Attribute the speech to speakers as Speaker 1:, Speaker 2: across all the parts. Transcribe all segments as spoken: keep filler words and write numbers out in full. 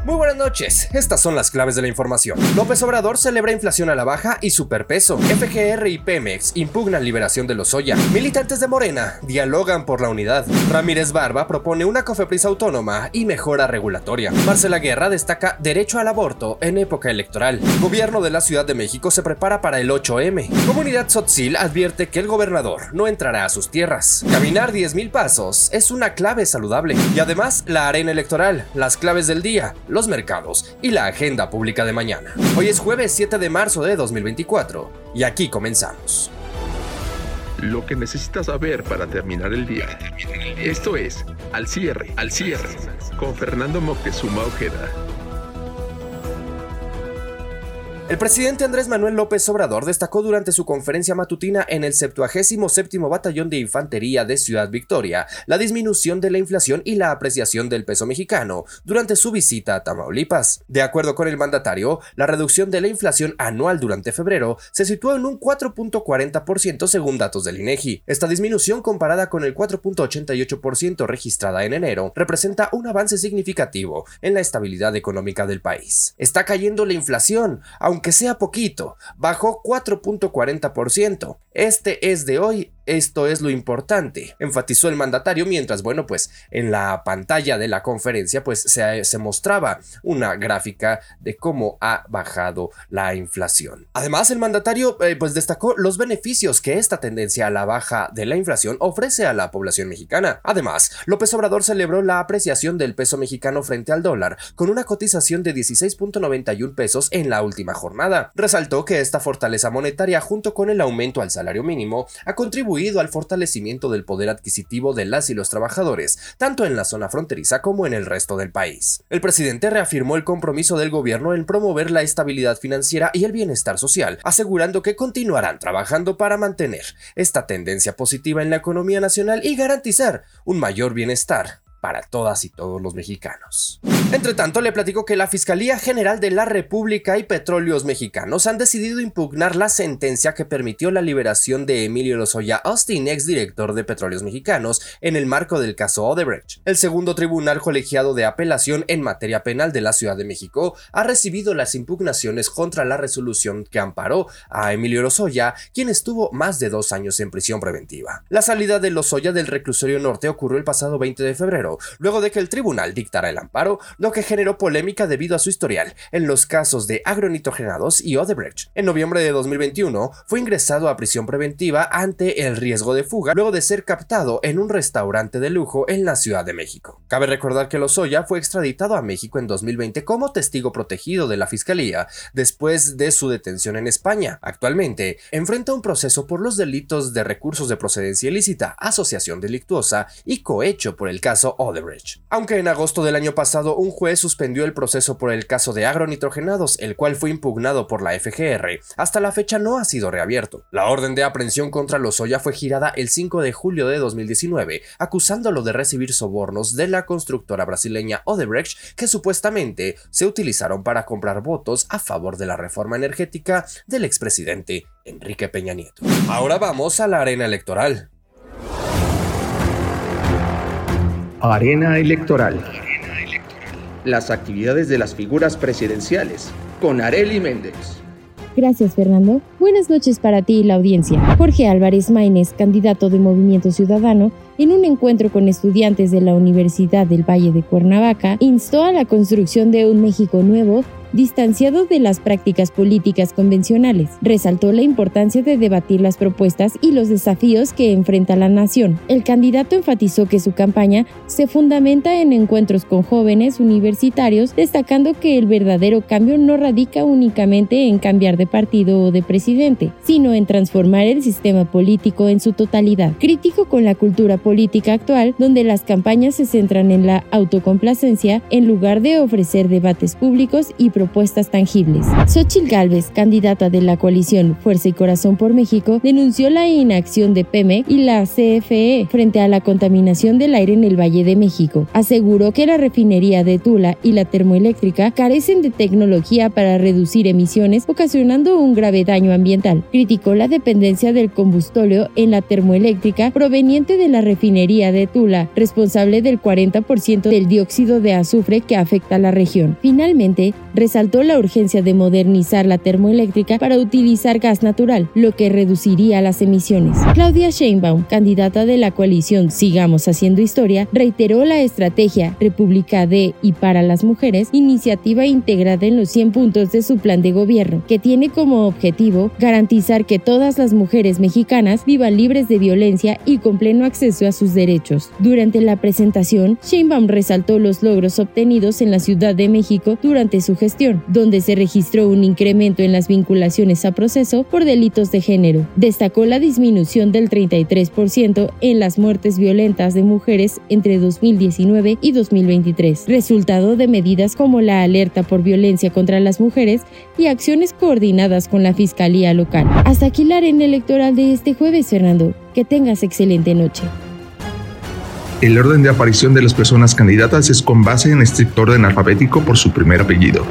Speaker 1: Muy buenas noches, estas son las claves de la información. López Obrador celebra inflación a la baja y superpeso. F G R y Pemex impugnan liberación de Lozoya. Militantes de Morena dialogan por la unidad. Ramírez Barba propone una COFEPRIS autónoma y mejora regulatoria. Marcela Guerra destaca derecho al aborto en época electoral. Gobierno de la Ciudad de México se prepara para el ocho eme. Comunidad Tzotzil advierte que el gobernador no entrará a sus tierras. Caminar diez mil pasos es una clave saludable. Y además, la arena electoral, las claves del día, los mercados y la agenda pública de mañana. Hoy es jueves siete de marzo de dos mil veinticuatro y aquí comenzamos.
Speaker 2: Lo que necesitas saber para terminar el día. Esto es Al Cierre, Al Cierre, con Fernando Moctezuma Ojeda.
Speaker 1: El presidente Andrés Manuel López Obrador destacó durante su conferencia matutina en el septuagésimo séptimo Batallón de Infantería de Ciudad Victoria la disminución de la inflación y la apreciación del peso mexicano durante su visita a Tamaulipas. De acuerdo con el mandatario, la reducción de la inflación anual durante febrero se situó en un cuatro punto cuarenta por ciento según datos del INEGI. Esta disminución, comparada con el cuatro punto ochenta y ocho por ciento registrada en enero, representa un avance significativo en la estabilidad económica del país. Está cayendo la inflación, aunque Aunque sea poquito, bajó cuatro punto cuarenta por ciento. Este es de hoy, esto es lo importante, enfatizó el mandatario mientras, bueno, pues en la pantalla de la conferencia pues se, se mostraba una gráfica de cómo ha bajado la inflación. Además, el mandatario eh, pues destacó los beneficios que esta tendencia a la baja de la inflación ofrece a la población mexicana. Además, López Obrador celebró la apreciación del peso mexicano frente al dólar con una cotización de dieciséis punto noventa y uno pesos en la última jornada. Resaltó que esta fortaleza monetaria, junto con el aumento al salario mínimo, ha contribuido al fortalecimiento del poder adquisitivo de las y los trabajadores, tanto en la zona fronteriza como en el resto del país. El presidente reafirmó el compromiso del gobierno en promover la estabilidad financiera y el bienestar social, asegurando que continuarán trabajando para mantener esta tendencia positiva en la economía nacional y garantizar un mayor bienestar para todas y todos los mexicanos. Entre tanto, le platico que la Fiscalía General de la República y Petróleos Mexicanos han decidido impugnar la sentencia que permitió la liberación de Emilio Lozoya Austin, exdirector de Petróleos Mexicanos, en el marco del caso Odebrecht. El segundo tribunal colegiado de apelación en materia penal de la Ciudad de México ha recibido las impugnaciones contra la resolución que amparó a Emilio Lozoya, quien estuvo más de dos años en prisión preventiva. La salida de Lozoya del reclusorio norte ocurrió el pasado veinte de febrero, luego de que el tribunal dictara el amparo, lo que generó polémica debido a su historial en los casos de agronitrogenados y Odebrecht. En noviembre de dos mil veintiuno fue ingresado a prisión preventiva ante el riesgo de fuga luego de ser captado en un restaurante de lujo en la Ciudad de México. Cabe recordar que Lozoya fue extraditado a México en dos mil veinte como testigo protegido de la Fiscalía después de su detención en España. Actualmente enfrenta un proceso por los delitos de recursos de procedencia ilícita, asociación delictuosa y cohecho por el caso Odebrecht. Aunque en agosto del año pasado un juez suspendió el proceso por el caso de agronitrogenados, el cual fue impugnado por la F G R, hasta la fecha no ha sido reabierto. La orden de aprehensión contra Lozoya fue girada el cinco de julio de dos mil diecinueve, acusándolo de recibir sobornos de la constructora brasileña Odebrecht, que supuestamente se utilizaron para comprar votos a favor de la reforma energética del expresidente Enrique Peña Nieto. Ahora vamos a la arena electoral.
Speaker 3: Arena electoral. Las actividades de las figuras presidenciales, con Arely Méndez.
Speaker 4: Gracias, Fernando. Buenas noches para ti y la audiencia. Jorge Álvarez Maínez, candidato de Movimiento Ciudadano, en un encuentro con estudiantes de la Universidad del Valle de Cuernavaca, instó a la construcción de un México nuevo, distanciado de las prácticas políticas convencionales. Resaltó la importancia de debatir las propuestas y los desafíos que enfrenta la nación. El candidato enfatizó que su campaña se fundamenta en encuentros con jóvenes universitarios, destacando que el verdadero cambio no radica únicamente en cambiar de partido o de presidente, sino en transformar el sistema político en su totalidad. Crítico con la cultura política actual, donde las campañas se centran en la autocomplacencia en lugar de ofrecer debates públicos y propuestas tangibles. Xóchitl Gálvez, candidata de la coalición Fuerza y Corazón por México, denunció la inacción de Pemex y la C F E frente a la contaminación del aire en el Valle de México. Aseguró que la refinería de Tula y la termoeléctrica carecen de tecnología para reducir emisiones, ocasionando un grave daño ambiental. Criticó la dependencia del combustóleo en la termoeléctrica proveniente de la refinería de Tula, responsable del cuarenta por ciento del dióxido de azufre que afecta a la región. Finalmente, resaltó la urgencia de modernizar la termoeléctrica para utilizar gas natural, lo que reduciría las emisiones. Claudia Sheinbaum, candidata de la coalición Sigamos Haciendo Historia, reiteró la estrategia República de y para las mujeres, iniciativa integrada en los cien puntos de su plan de gobierno, que tiene como objetivo garantizar que todas las mujeres mexicanas vivan libres de violencia y con pleno acceso a sus derechos. Durante la presentación, Sheinbaum resaltó los logros obtenidos en la Ciudad de México durante su gestión, donde se registró un incremento en las vinculaciones a proceso por delitos de género. Destacó la disminución del treinta y tres por ciento en las muertes violentas de mujeres entre dos mil diecinueve y dos mil veintitrés, resultado de medidas como la alerta por violencia contra las mujeres y acciones coordinadas con la Fiscalía local. Hasta aquí la arena electoral de este jueves, Fernando. Que tengas excelente noche.
Speaker 3: El orden de aparición de las personas candidatas es con base en estricto orden alfabético por su primer apellido.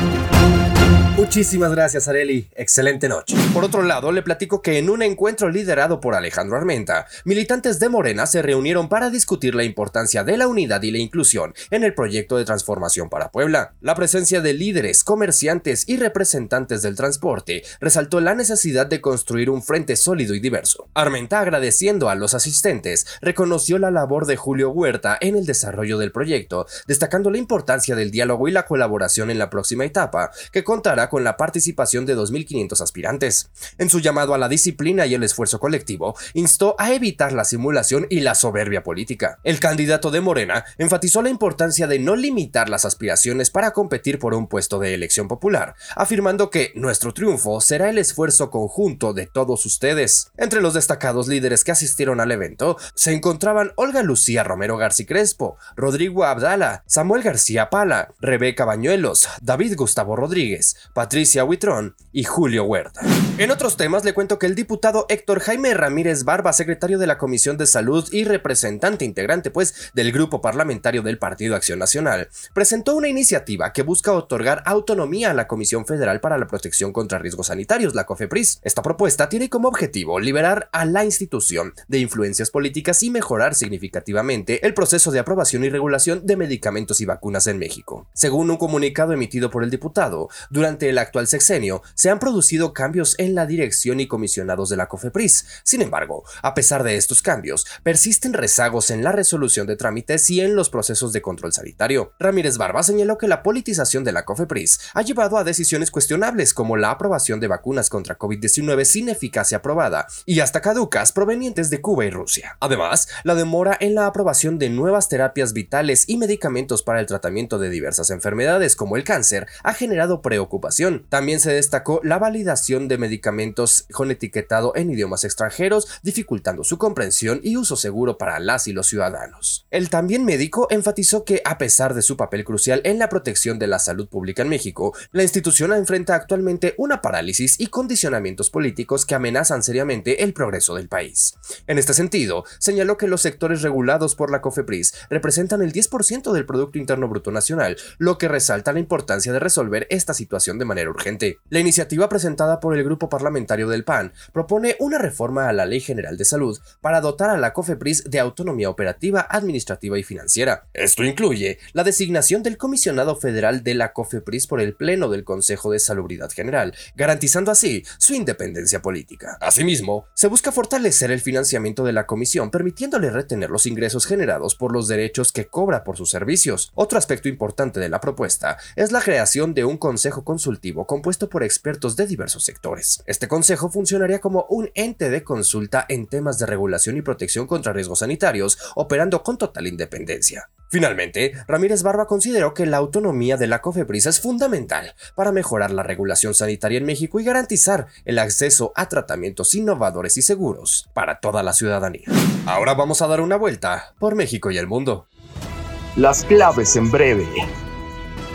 Speaker 1: Muchísimas gracias, Areli. Excelente noche. Por otro lado, le platico que en un encuentro liderado por Alejandro Armenta, militantes de Morena se reunieron para discutir la importancia de la unidad y la inclusión en el proyecto de transformación para Puebla. La presencia de líderes, comerciantes y representantes del transporte resaltó la necesidad de construir un frente sólido y diverso. Armenta, agradeciendo a los asistentes, reconoció la labor de Julio Huerta en el desarrollo del proyecto, destacando la importancia del diálogo y la colaboración en la próxima etapa, que contará con la participación de dos mil quinientos aspirantes. En su llamado a la disciplina y el esfuerzo colectivo, instó a evitar la simulación y la soberbia política. El candidato de Morena enfatizó la importancia de no limitar las aspiraciones para competir por un puesto de elección popular, afirmando que nuestro triunfo será el esfuerzo conjunto de todos ustedes. Entre los destacados líderes que asistieron al evento se encontraban Olga Lucía Romero García Crespo, Rodrigo Abdala, Samuel García Pala, Rebeca Bañuelos, David Gustavo Rodríguez, Patricia Huitrón y Julio Huerta. En otros temas le cuento que el diputado Héctor Jaime Ramírez Barba, secretario de la Comisión de Salud y representante integrante pues del grupo parlamentario del Partido Acción Nacional, presentó una iniciativa que busca otorgar autonomía a la Comisión Federal para la Protección contra Riesgos Sanitarios, la COFEPRIS. Esta propuesta tiene como objetivo liberar a la institución de influencias políticas y mejorar significativamente el proceso de aprobación y regulación de medicamentos y vacunas en México. Según un comunicado emitido por el diputado, durante el actual sexenio se han producido cambios en la dirección y comisionados de la COFEPRIS. Sin embargo, a pesar de estos cambios, persisten rezagos en la resolución de trámites y en los procesos de control sanitario. Ramírez Barba señaló que la politización de la COFEPRIS ha llevado a decisiones cuestionables como la aprobación de vacunas contra COVID diecinueve sin eficacia probada y hasta caducas provenientes de Cuba y Rusia. Además, la demora en la aprobación de nuevas terapias vitales y medicamentos para el tratamiento de diversas enfermedades como el cáncer ha generado preocupación. También se destacó la validación de medicamentos con etiquetado en idiomas extranjeros, dificultando su comprensión y uso seguro para las y los ciudadanos. El también médico enfatizó que, a pesar de su papel crucial en la protección de la salud pública en México, la institución enfrenta actualmente una parálisis y condicionamientos políticos que amenazan seriamente el progreso del país. En este sentido, señaló que los sectores regulados por la COFEPRIS representan el diez por ciento del Producto Interno Bruto Nacional, lo que resalta la importancia de resolver esta situación de manera urgente. La iniciativa presentada por el grupo parlamentario del P A N propone una reforma a la Ley General de Salud para dotar a la COFEPRIS de autonomía operativa, administrativa y financiera. Esto incluye la designación del comisionado federal de la COFEPRIS por el Pleno del Consejo de Salubridad General, garantizando así su independencia política. Asimismo, se busca fortalecer el financiamiento de la comisión, permitiéndole retener los ingresos generados por los derechos que cobra por sus servicios. Otro aspecto importante de la propuesta es la creación de un consejo consultivo compuesto por expertos de diversos sectores. Este consejo funcionaría como un ente de consulta en temas de regulación y protección contra riesgos sanitarios, operando con total independencia. Finalmente, Ramírez Barba consideró que la autonomía de la COFEPRIS es fundamental para mejorar la regulación sanitaria en México y garantizar el acceso a tratamientos innovadores y seguros para toda la ciudadanía. Ahora vamos a dar una vuelta por México y el mundo.
Speaker 3: Las claves en breve.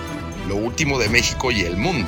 Speaker 3: lo último de México y el mundo,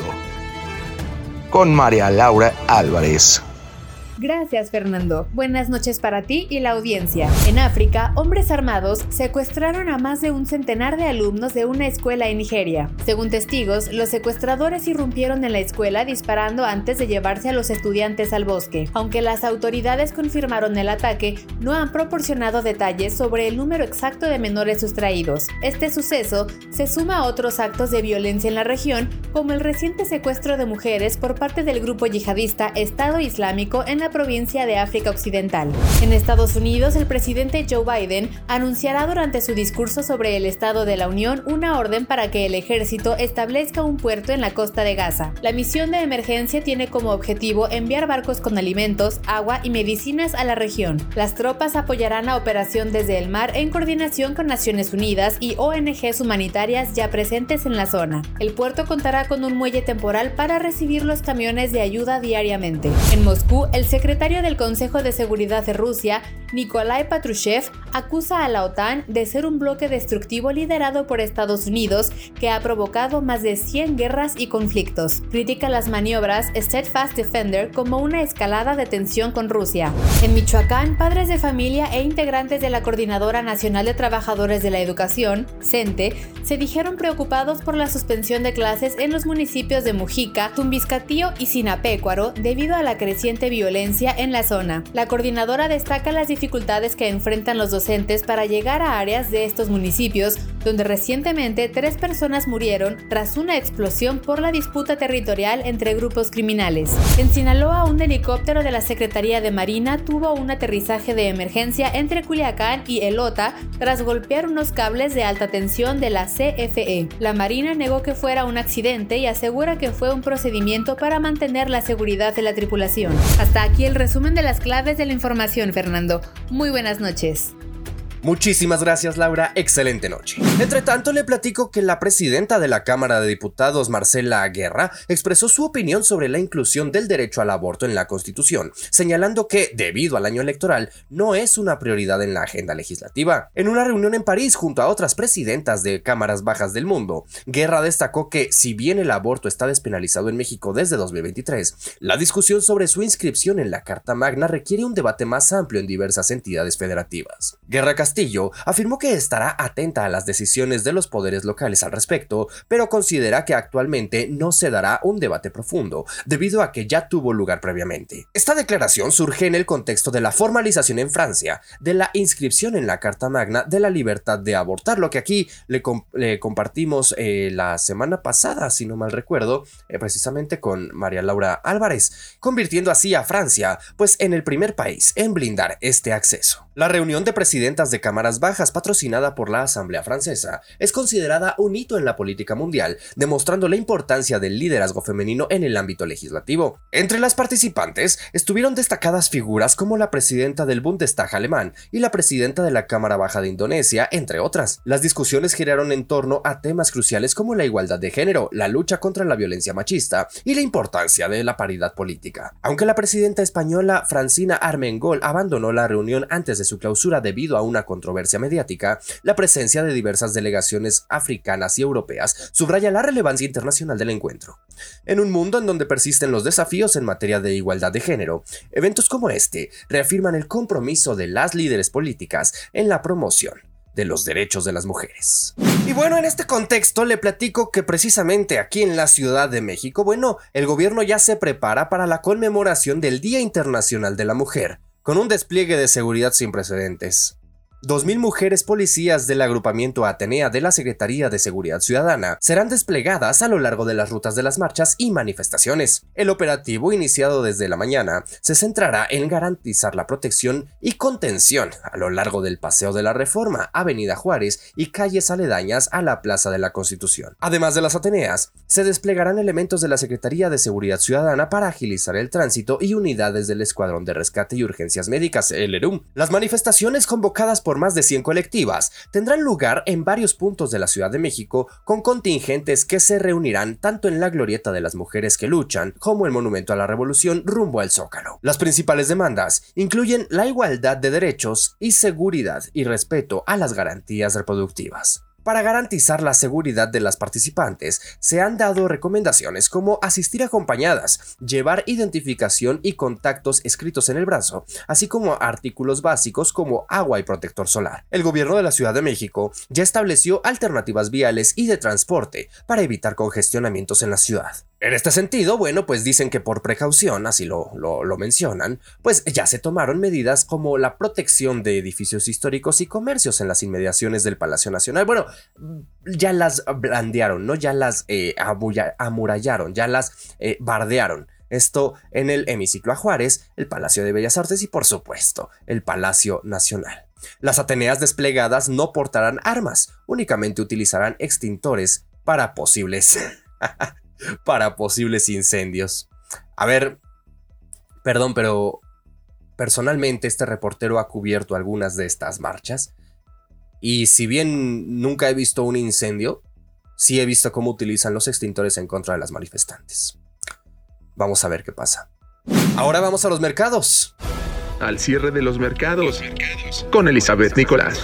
Speaker 3: con María Laura Álvarez.
Speaker 5: Gracias, Fernando. Buenas noches para ti y la audiencia. En África, hombres armados secuestraron a más de un centenar de alumnos de una escuela en Nigeria. Según testigos, los secuestradores irrumpieron en la escuela disparando antes de llevarse a los estudiantes al bosque. Aunque las autoridades confirmaron el ataque, no han proporcionado detalles sobre el número exacto de menores sustraídos. Este suceso se suma a otros actos de violencia en la región, como el reciente secuestro de mujeres por parte del grupo yihadista Estado Islámico en la provincia de África Occidental. En Estados Unidos, el presidente Joe Biden anunciará durante su discurso sobre el Estado de la Unión una orden para que el ejército establezca un puerto en la costa de Gaza. La misión de emergencia tiene como objetivo enviar barcos con alimentos, agua y medicinas a la región. Las tropas apoyarán la operación desde el mar en coordinación con Naciones Unidas y O N Ges humanitarias ya presentes en la zona. El puerto contará con un muelle temporal para recibir los camiones de ayuda diariamente. En Moscú, el secretario del Consejo de Seguridad de Rusia, Nikolai Patrushev, acusa a la OTAN de ser un bloque destructivo liderado por Estados Unidos que ha provocado más de cien guerras y conflictos. Critica las maniobras Steadfast Defender como una escalada de tensión con Rusia. En Michoacán, padres de familia e integrantes de la Coordinadora Nacional de Trabajadores de la Educación, CENTE, se dijeron preocupados por la suspensión de clases en los municipios de Mujica, Tumbiscatío y Sinapecuaro debido a la creciente violencia en la zona. La coordinadora destaca las dificultades que enfrentan los docentes para llegar a áreas de estos municipios, donde recientemente tres personas murieron tras una explosión por la disputa territorial entre grupos criminales. En Sinaloa, un helicóptero de la Secretaría de Marina tuvo un aterrizaje de emergencia entre Culiacán y Elota tras golpear unos cables de alta tensión de la C F E. La Marina negó que fuera un accidente y asegura que fue un procedimiento para mantener la seguridad de la tripulación. Hasta aquí el resumen de las claves de la información, Fernando. Muy buenas noches.
Speaker 1: Muchísimas gracias, Laura. Excelente noche. Entre tanto, le platico que la presidenta de la Cámara de Diputados, Marcela Guerra, expresó su opinión sobre la inclusión del derecho al aborto en la Constitución, señalando que, debido al año electoral, no es una prioridad en la agenda legislativa. En una reunión en París junto a otras presidentas de cámaras bajas del mundo, Guerra destacó que, si bien el aborto está despenalizado en México desde dos mil veintitrés, la discusión sobre su inscripción en la Carta Magna requiere un debate más amplio en diversas entidades federativas. Guerra Castillo afirmó que estará atenta a las decisiones de los poderes locales al respecto, pero considera que actualmente no se dará un debate profundo, debido a que ya tuvo lugar previamente. Esta declaración surge en el contexto de la formalización en Francia de la inscripción en la Carta Magna de la libertad de abortar, lo que aquí le, comp le compartimos eh, la semana pasada, si no mal recuerdo, eh, precisamente con María Laura Álvarez, convirtiendo así a Francia, pues en el primer país en blindar este acceso. La reunión de presidentas de cámaras bajas patrocinada por la Asamblea Francesa es considerada un hito en la política mundial, demostrando la importancia del liderazgo femenino en el ámbito legislativo. Entre las participantes estuvieron destacadas figuras como la presidenta del Bundestag alemán y la presidenta de la Cámara Baja de Indonesia, entre otras. Las discusiones giraron en torno a temas cruciales como la igualdad de género, la lucha contra la violencia machista y la importancia de la paridad política. Aunque la presidenta española Francina Armengol abandonó la reunión antes de su clausura debido a una controversia mediática, la presencia de diversas delegaciones africanas y europeas subraya la relevancia internacional del encuentro. En un mundo en donde persisten los desafíos en materia de igualdad de género, eventos como este reafirman el compromiso de las líderes políticas en la promoción de los derechos de las mujeres. Y bueno, en este contexto le platico que precisamente aquí en la Ciudad de México, bueno, el gobierno ya se prepara para la conmemoración del Día Internacional de la Mujer, con un despliegue de seguridad sin precedentes. dos mil mujeres policías del agrupamiento Atenea de la Secretaría de Seguridad Ciudadana serán desplegadas a lo largo de las rutas de las marchas y manifestaciones. El operativo, iniciado desde la mañana, se centrará en garantizar la protección y contención a lo largo del Paseo de la Reforma, Avenida Juárez y calles aledañas a la Plaza de la Constitución. Además de las Ateneas, se desplegarán elementos de la Secretaría de Seguridad Ciudadana para agilizar el tránsito y unidades del Escuadrón de Rescate y Urgencias Médicas, el ERUM. Las manifestaciones, convocadas por más de cien colectivas, tendrán lugar en varios puntos de la Ciudad de México, con contingentes que se reunirán tanto en la Glorieta de las Mujeres que Luchan como el Monumento a la Revolución rumbo al Zócalo. Las principales demandas incluyen la igualdad de derechos y seguridad y respeto a las garantías reproductivas. Para garantizar la seguridad de las participantes, se han dado recomendaciones como asistir acompañadas, llevar identificación y contactos escritos en el brazo, así como artículos básicos como agua y protector solar. El gobierno de la Ciudad de México ya estableció alternativas viales y de transporte para evitar congestionamientos en la ciudad. En este sentido, bueno, pues dicen que por precaución, así lo, lo, lo mencionan, pues ya se tomaron medidas como la protección de edificios históricos y comercios en las inmediaciones del Palacio Nacional. Bueno, ya las blandearon, ¿no? Ya las eh, amurallaron, ya las eh, bardearon. Esto en el Hemiciclo a Juárez, el Palacio de Bellas Artes y, por supuesto, el Palacio Nacional. Las Ateneas desplegadas no portarán armas, únicamente utilizarán extintores para posibles... para posibles incendios. A ver, perdón, pero personalmente este reportero ha cubierto algunas de estas marchas y si bien nunca he visto un incendio, sí he visto cómo utilizan los extintores en contra de las manifestantes. Vamos a ver qué pasa. Ahora vamos a los mercados.
Speaker 2: Al cierre de los mercados, con Elizabeth Nicolás.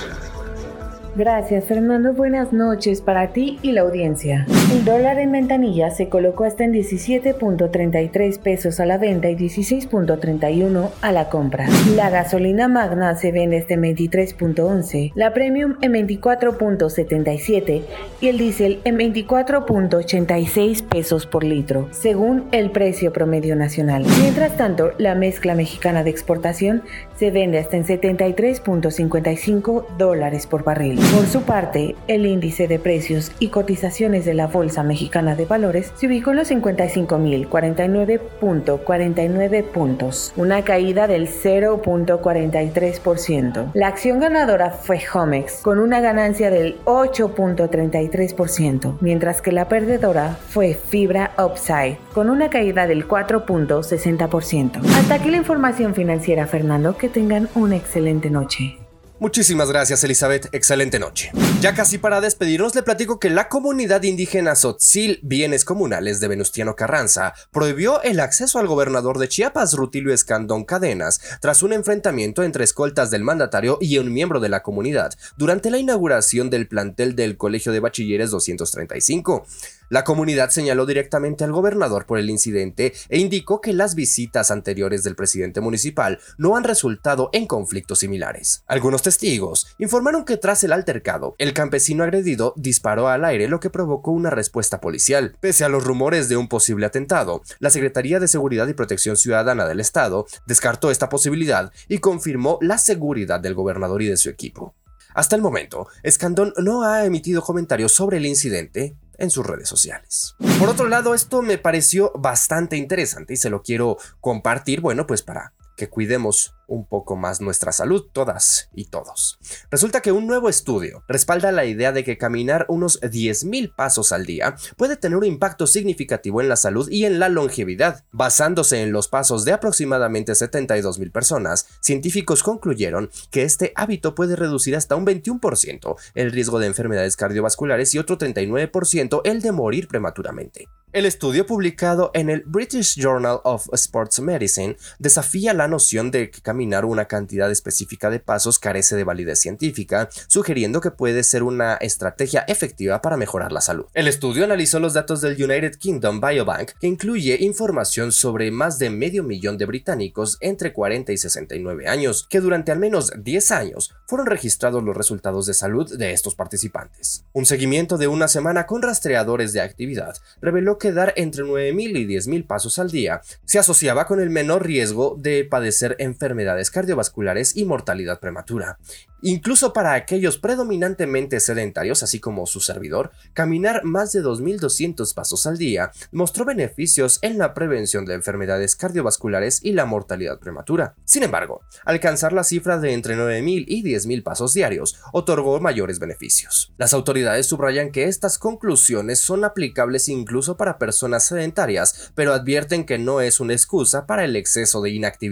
Speaker 6: Gracias, Fernando. Buenas noches para ti y la audiencia. El dólar en ventanilla se colocó hasta en diecisiete punto treinta y tres pesos a la venta y dieciséis punto treinta y uno a la compra. La gasolina magna se vende hasta en veintitrés punto once, la premium en veinticuatro punto setenta y siete y el diésel en veinticuatro punto ochenta y seis pesos por litro, según el precio promedio nacional. Mientras tanto, la mezcla mexicana de exportación se vende hasta en setenta y tres punto cincuenta y cinco dólares por barril. Por su parte, el índice de precios y cotizaciones de la Bolsa Mexicana de Valores se ubicó en los cincuenta y cinco mil cuarenta y nueve punto cuarenta y nueve puntos, una caída del cero punto cuarenta y tres por ciento. La acción ganadora fue Homex, con una ganancia del ocho punto treinta y tres por ciento, mientras que la perdedora fue Fibra Upside, con una caída del cuatro punto sesenta por ciento. Hasta aquí la información financiera, Fernando. Que tengan una excelente noche.
Speaker 1: Muchísimas gracias, Elizabeth. Excelente noche. Ya casi para despedirnos, le platico que la comunidad indígena Tzotzil Bienes Comunales de Venustiano Carranza prohibió el acceso al gobernador de Chiapas, Rutilio Escandón Cadenas, tras un enfrentamiento entre escoltas del mandatario y un miembro de la comunidad durante la inauguración del plantel del Colegio de Bachilleres doscientos treinta y cinco. La comunidad señaló directamente al gobernador por el incidente e indicó que las visitas anteriores del presidente municipal no han resultado en conflictos similares. Algunos testigos informaron que tras el altercado, el campesino agredido disparó al aire, lo que provocó una respuesta policial. Pese a los rumores de un posible atentado, la Secretaría de Seguridad y Protección Ciudadana del Estado descartó esta posibilidad y confirmó la seguridad del gobernador y de su equipo. Hasta el momento, Escandón no ha emitido comentarios sobre el incidente en sus redes sociales. Por otro lado, esto me pareció bastante interesante y se lo quiero compartir, bueno, pues para que cuidemos un poco más nuestra salud, todas y todos. Resulta que un nuevo estudio respalda la idea de que caminar unos diez mil pasos al día puede tener un impacto significativo en la salud y en la longevidad. Basándose en los pasos de aproximadamente setenta y dos mil personas, científicos concluyeron que este hábito puede reducir hasta un veintiuno por ciento el riesgo de enfermedades cardiovasculares y otro treinta y nueve por ciento el de morir prematuramente. El estudio, publicado en el British Journal of Sports Medicine, desafía la noción de que caminar una cantidad específica de pasos carece de validez científica, sugiriendo que puede ser una estrategia efectiva para mejorar la salud. El estudio analizó los datos del United Kingdom Biobank, que incluye información sobre más de medio millón de británicos entre cuarenta y sesenta y nueve años, que durante al menos diez años fueron registrados los resultados de salud de estos participantes. Un seguimiento de una semana con rastreadores de actividad reveló que dar entre nueve mil y diez mil pasos al día se asociaba con el menor riesgo de padecer enfermedades cardiovasculares y mortalidad prematura. Incluso para aquellos predominantemente sedentarios, así como su servidor, caminar más de dos mil doscientos pasos al día mostró beneficios en la prevención de enfermedades cardiovasculares y la mortalidad prematura. Sin embargo, alcanzar la cifra de entre nueve mil y diez mil pasos diarios otorgó mayores beneficios. Las autoridades subrayan que estas conclusiones son aplicables incluso para personas sedentarias, pero advierten que no es una excusa para el exceso de inactividad.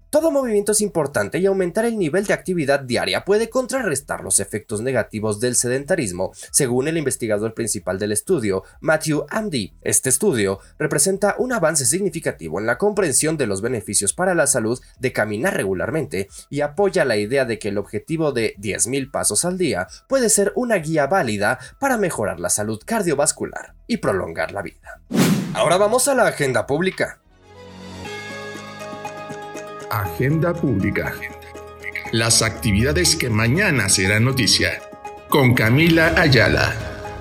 Speaker 1: Todo movimiento es importante y aumentar el nivel de actividad diaria puede contrarrestar los efectos negativos del sedentarismo, según el investigador principal del estudio, Matthew Amdy. Este estudio representa un avance significativo en la comprensión de los beneficios para la salud de caminar regularmente y apoya la idea de que el objetivo de diez mil pasos al día puede ser una guía válida para mejorar la salud cardiovascular y prolongar la vida. Ahora vamos a la agenda pública.
Speaker 3: Agenda pública. Las actividades que mañana serán noticia. Con Camila Ayala.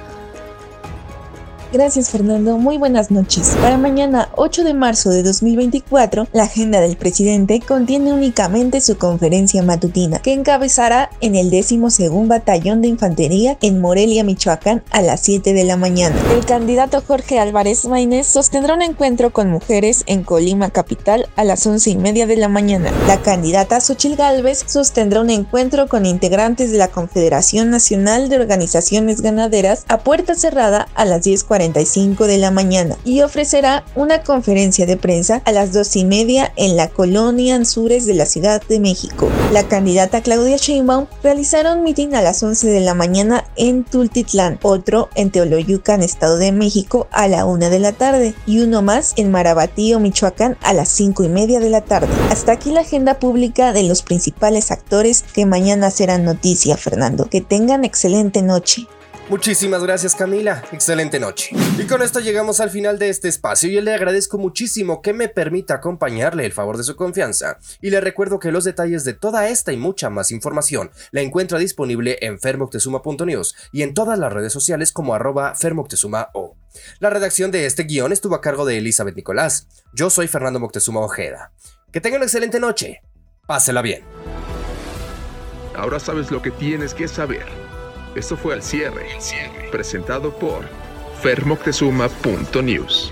Speaker 7: Gracias, Fernando. Muy buenas noches. Para mañana, ocho de marzo de dos mil veinticuatro, la agenda del presidente contiene únicamente su conferencia matutina, que encabezará en el décimo segundo Batallón de Infantería en Morelia, Michoacán, a las siete de la mañana. El candidato Jorge Álvarez Maínez sostendrá un encuentro con mujeres en Colima capital a las once y media de la mañana. La candidata Xóchitl Gálvez sostendrá un encuentro con integrantes de la Confederación Nacional de Organizaciones Ganaderas a puerta cerrada a las diez cuarenta y cinco de la mañana y ofrecerá una conferencia de prensa a las dos y media en la colonia Anzures de la Ciudad de México. La candidata Claudia Sheinbaum realizará un mitin a las once de la mañana en Tultitlán, otro en Teoloyucan, Estado de México, a la una de la tarde y uno más en Marabatío, Michoacán, a las cinco y media de la tarde. Hasta aquí la agenda pública de los principales actores que mañana serán noticia, Fernando. Que tengan excelente noche.
Speaker 1: Muchísimas gracias, Camila, excelente noche. Y con esto llegamos al final de este espacio y le agradezco muchísimo que me permita acompañarle el favor de su confianza. Y le recuerdo que los detalles de toda esta y mucha más información la encuentra disponible en fer moctezuma punto news y en todas las redes sociales como arroba fermoctezumao. La redacción de este guión estuvo a cargo de Elizabeth Nicolás. Yo soy Fernando Moctezuma Ojeda. Que tengan una excelente noche. Pásela bien.
Speaker 2: Ahora sabes lo que tienes que saber. Esto fue Al Cierre, presentado por fer moctezuma punto news.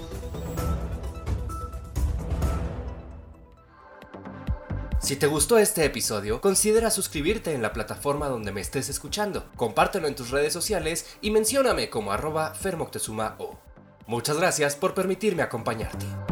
Speaker 1: Si te gustó este episodio, considera suscribirte en la plataforma donde me estés escuchando. Compártelo en tus redes sociales y mencióname como arroba fermoctezumao. Muchas gracias por permitirme acompañarte.